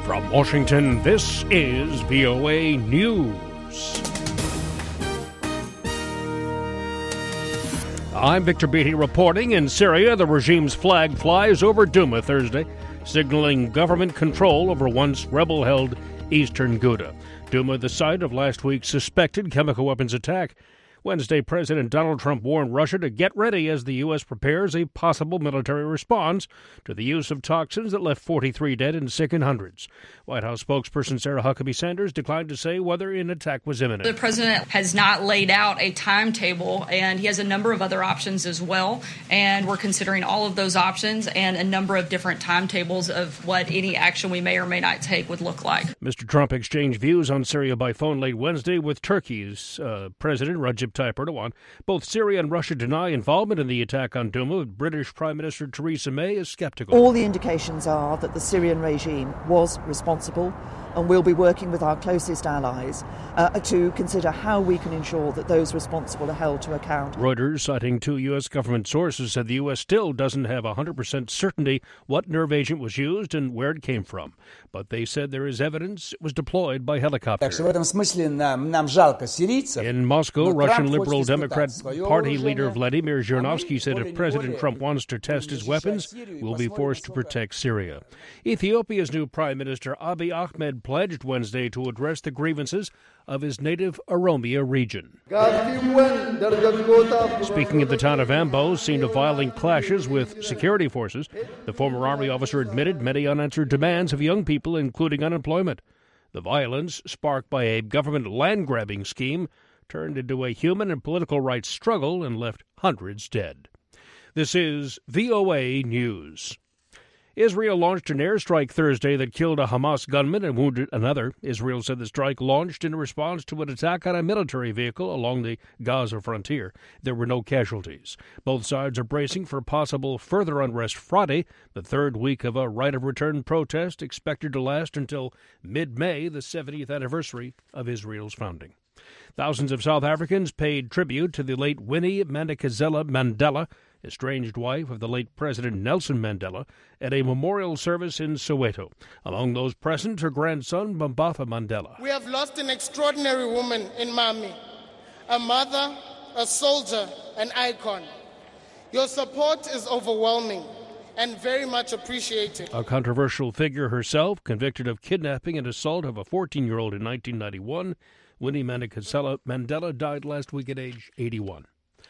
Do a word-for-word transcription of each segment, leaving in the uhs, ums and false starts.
From Washington, this is V O A News. I'm Victor Beatty reporting. In Syria, the regime's flag flies over Douma Thursday, signaling government control over once rebel-held eastern Ghouta. Douma, the site of last week's suspected chemical weapons attack. Wednesday, President Donald Trump warned Russia to get ready as the U S prepares a possible military response to the use of toxins that left forty-three dead and sickened hundreds. White House spokesperson Sarah Huckabee Sanders declined to say whether an attack was imminent. The president has not laid out a timetable, and he has a number of other options as well, and we're considering all of those options and a number of different timetables of what any action we may or may not take would look like. Mister Trump exchanged views on Syria by phone late Wednesday with Turkey's uh, President Recep Tayyip Erdogan. Both Syria and Russia deny involvement in the attack on Douma. British Prime Minister Theresa May is skeptical. All the indications are that the Syrian regime was responsible, and we'll be working with our closest allies uh, to consider how we can ensure that those responsible are held to account. Reuters, citing two U S government sources, said the U S still doesn't have one hundred percent certainty what nerve agent was used and where it came from. But they said there is evidence it was deployed by helicopter. In Moscow, Russian Liberal Democrat Party leader Vladimir Zhirinovsky said if President Trump wants to test his weapons, we'll be forced to protect Syria. Ethiopia's new Prime Minister Abiy Ahmed pledged Wednesday to address the grievances of his native Oromia region. Speaking of the town of Ambo, scene of violent clashes with security forces, the former army officer admitted many unanswered demands of young people, including unemployment. The violence, sparked by a government land-grabbing scheme, turned into a human and political rights struggle and left hundreds dead. This is V O A News. Israel launched an airstrike Thursday that killed a Hamas gunman and wounded another. Israel said the strike launched in response to an attack on a military vehicle along the Gaza frontier. There were no casualties. Both sides are bracing for possible further unrest Friday, the third week of a right of return protest expected to last until mid-May, the seventieth anniversary of Israel's founding. Thousands of South Africans paid tribute to the late Winnie Madikizela Mandela, estranged wife of the late President Nelson Mandela, at a memorial service in Soweto. Among those present, her grandson, Mbatha Mandela. We have lost an extraordinary woman in Mami, a mother, a soldier, an icon. Your support is overwhelming and very much appreciated. A controversial figure herself, convicted of kidnapping and assault of a fourteen-year-old in nineteen ninety-one, Winnie Madikizela Mandela died last week at age eighty-one.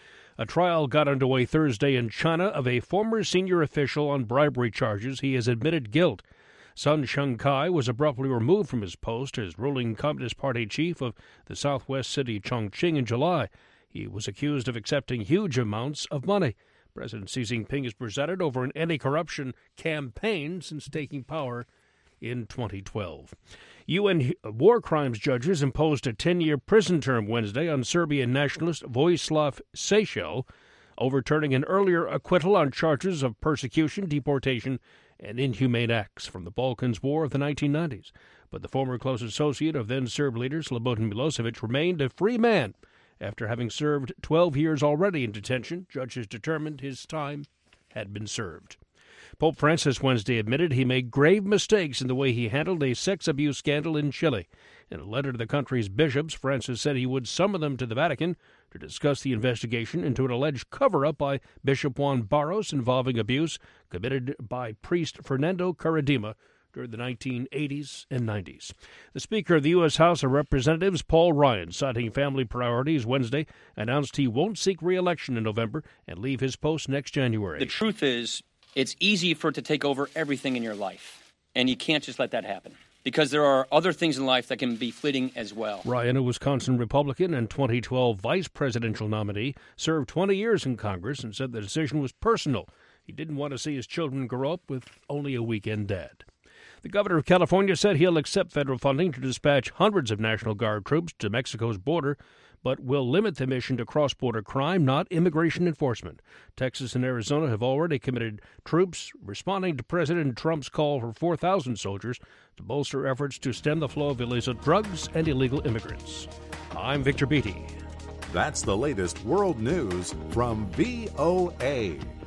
A trial got underway Thursday in China of a former senior official on bribery charges. He has admitted guilt. Sun Shengkai was abruptly removed from his post as ruling Communist Party chief of the southwest city Chongqing in July. He was accused of accepting huge amounts of money. President Xi Jinping has presided over an anti-corruption campaign since taking power in twenty twelve. U N war crimes judges imposed a ten-year prison term Wednesday on Serbian nationalist Vojislav Šešelj, overturning an earlier acquittal on charges of persecution, deportation, and inhumane acts from the Balkans War of the nineteen nineties. But the former close associate of then-Serb leader Slobodan Milosevic remained a free man after having served twelve years already in detention. Judges determined his time had been served. Pope Francis Wednesday admitted he made grave mistakes in the way he handled a sex abuse scandal in Chile. In a letter to the country's bishops, Francis said he would summon them to the Vatican to discuss the investigation into an alleged cover-up by Bishop Juan Barros involving abuse committed by priest Fernando Caradima during the nineteen eighties and nineties. The Speaker of the U S House of Representatives, Paul Ryan, citing family priorities Wednesday, announced he won't seek re-election in November and leave his post next January. The truth is, it's easy for it to take over everything in your life, and you can't just let that happen, because there are other things in life that can be fleeting as well. Ryan, a Wisconsin Republican and twenty twelve vice presidential nominee, served twenty years in Congress and said the decision was personal. He didn't want to see his children grow up with only a weekend dad. The governor of California said he'll accept federal funding to dispatch hundreds of National Guard troops to Mexico's border, but will limit the mission to cross-border crime, not immigration enforcement. Texas and Arizona have already committed troops, responding to President Trump's call for four thousand soldiers to bolster efforts to stem the flow of illicit drugs and illegal immigrants. I'm Victor Beatty. That's the latest world news from V O A.